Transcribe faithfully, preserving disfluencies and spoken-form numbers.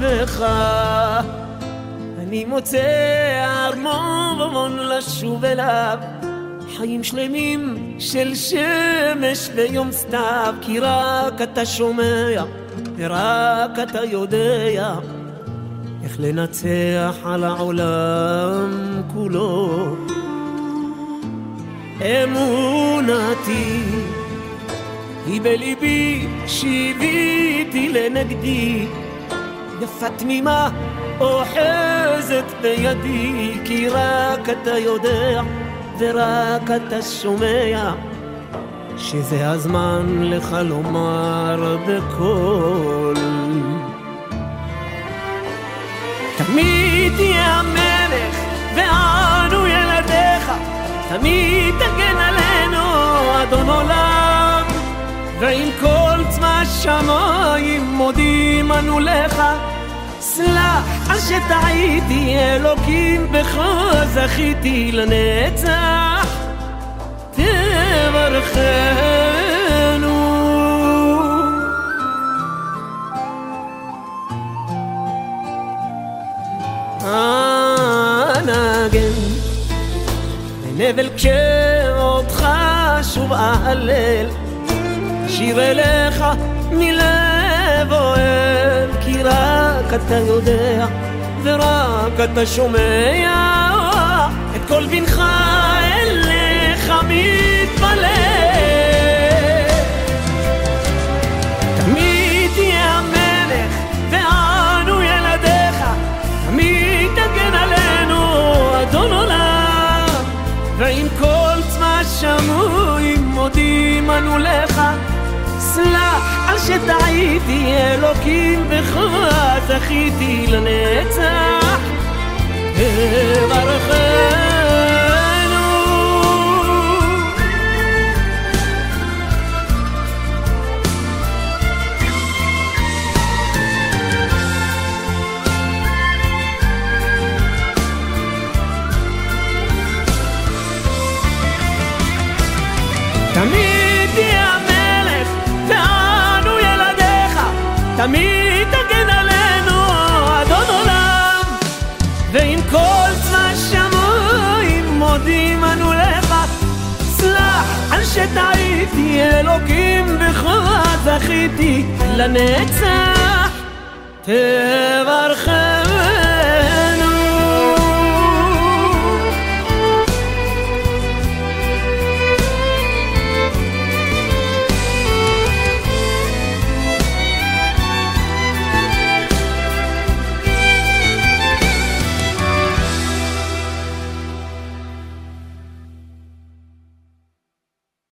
שמך, אני מוצא ארמון לשוב אליו, חיים שלמים של שמש ויום סתיו, כי רק אתה שומע ורק אתה יודע איך לנצח על העולם כולו. אמונתי היא בליבי, שיביתי לנגדי, יפה תמימה אוחזת בידי, כי רק אתה יודע ורק אתה שומע שזה הזמן לך לומר בקול. תמיד תהיה המלך ואנו ילדיך, תמיד תגן עלינו אדון עולם, ועם כל צבא שמיים מודים אנו לך. סלח על שטעיתי אלוקים, בך זכיתי לנצח תברכנו. אנגן בנבל כשאותך שוב אהלל, שיר אליך מלב אוהב, כי רק אתה יודע ורק אתה שומע, את כל בנך אליך מתפלל. תמיד תהיה המלך ואנו ילדיך, תמיד תגן עלינו אדון עולם, ועם כל צבא שמיים מודים אנו לך. סלח על שטעיתי אלוקים, בך זכיתי לנצח תברכנו. תמיד תהיה המלך ואנו ילדיך, תמיד תגן עלינו אדון עולם, ועם כל צבא שמיים מודים אנו לך. סלח על שטעיתי אלוקים, בך זכיתי לנצח תברכנו.